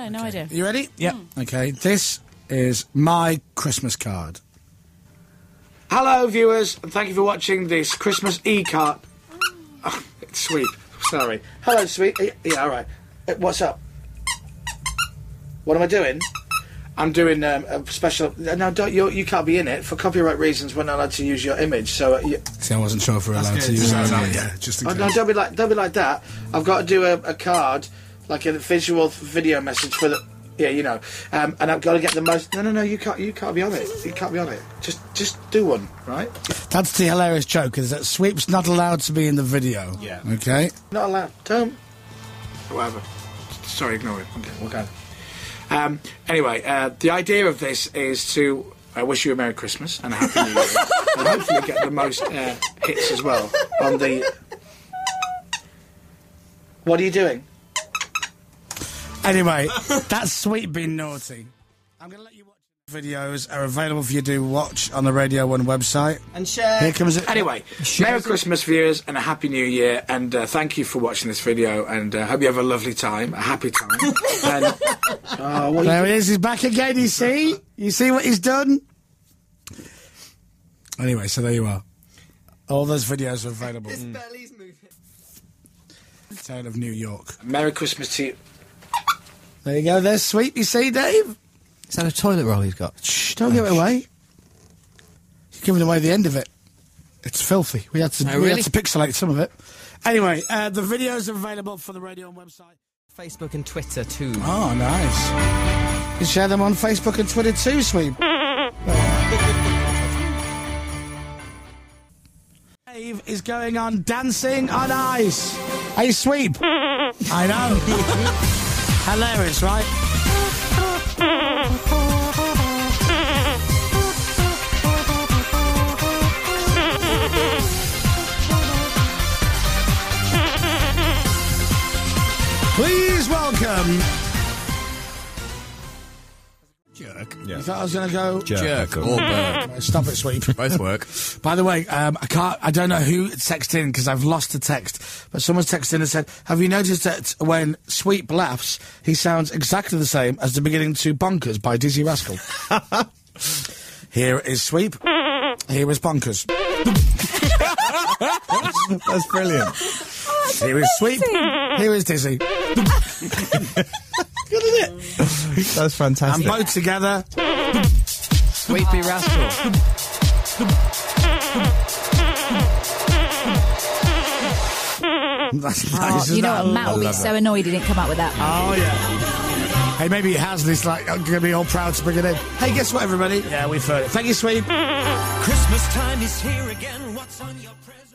No, no idea. You ready? Yeah. Okay, this is my Christmas card. Hello, viewers, and thank you for watching this Christmas e-card. Oh, it's Sweep. Sorry. Hello, Sweep. Yeah, all right. What's up? What am I doing? I'm doing a special... No, you can't be in it. For copyright reasons, we're not allowed to use your image, so... See, I wasn't sure if we're allowed to use that. Yeah, just in case. No, don't be like that. I've got to do a card, like a visual video message for the... Yeah, you know. And I've got to get the most... No, you can't be on it. You can't be on it. Just do one, right? That's the hilarious joke, is that Sweep's not allowed to be in the video. Yeah. Okay? Not allowed. Don't... Whatever. Sorry, ignore it. Okay, we'll go. Anyway, the idea of this is to wish you a Merry Christmas and a Happy New Year, and hopefully get the most hits as well on the... What are you doing? Anyway, that's Sweet being naughty. I'm going to let you watch. Videos are available for you to watch on the Radio 1 website. And share. Here comes it. Anyway, Merry Christmas, viewers, and a Happy New Year. And thank you for watching this video. And hope you have a lovely time, a happy time. And, there it is. He's back again. You see? You see what he's done? Anyway, so there you are. All those videos are available. This belly's moving. Tale of New York. Merry Christmas to you. There you go. There's Sweet. You see, Dave? Is that a toilet roll he's got? Shh, don't give it away. You're giving away the end of it. It's filthy. We had to pixelate some of it. Anyway, the videos are available for the Radio 1 website. Facebook and Twitter too. Oh, nice. You share them on Facebook and Twitter too, Sweep. Dave is going on Dancing on Ice. Hey, Sweep. I know. Hilarious, right? Please welcome... Jerk. Yeah. You thought I was going to go... Jerk. Or Berg. Stop it, Sweep. Both work. By the way, I don't know who texted in because I've lost the text, but someone's texted in and said, have you noticed that when Sweep laughs, he sounds exactly the same as the beginning to Bonkers by Dizzy Rascal? Here is Sweep. Here is Bonkers. That's brilliant. Here is Sweep. Here is Dizzy. Good, isn't it? That's fantastic. And both together. Sweepy Rascal. That's nice. You know what? Matt will be so annoyed he didn't come up with that. Oh, yeah. Hey, maybe he has, and he's like, I'm going to be all proud to bring it in. Hey, guess what, everybody? Yeah, we've heard it. Thank you, Sweep. Christmas time is here again. What's on your present?